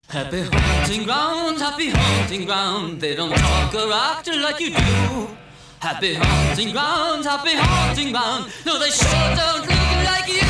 Happy hunting ground. They don't talk or act like you do. Happy hunting ground. No, they sure don't look like you.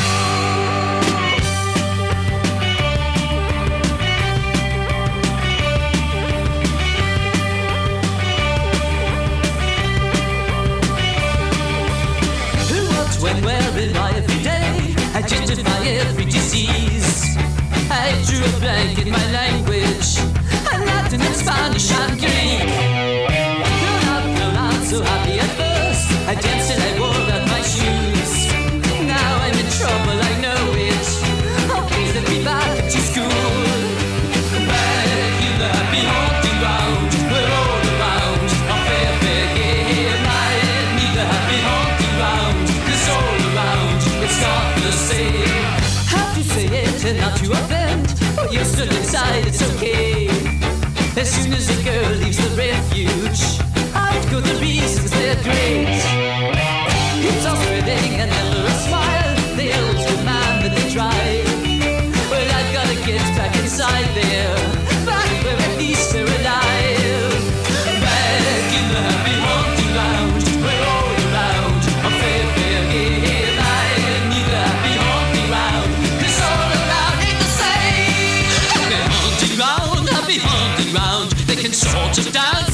When wearing my every day, I justify every disease. I drew a blank in my language, and Latin and Spanish and Greek. Grown up, so happy at first. I danced and I wore out my shoes. Now I'm in trouble, I know it. Oh, please let me back to school. Back in the happy hunting ground, we're all around. A fair game, I need the happy hunting ground. All around, it's not the same. Have to say it and not to offend, but you're still inside, it's okay. As soon as a girl leaves the refuge, out go the reasons, they're great. It's all spreading and never a smile. They always demand that they try. Well, I've gotta get back inside there, back where at least they're alive. Back in the happy hunting ground, we're all around. A fair game, I need the happy hunting ground. 'Cause all around ain't the same. Happy hunting ground. They can sort of dance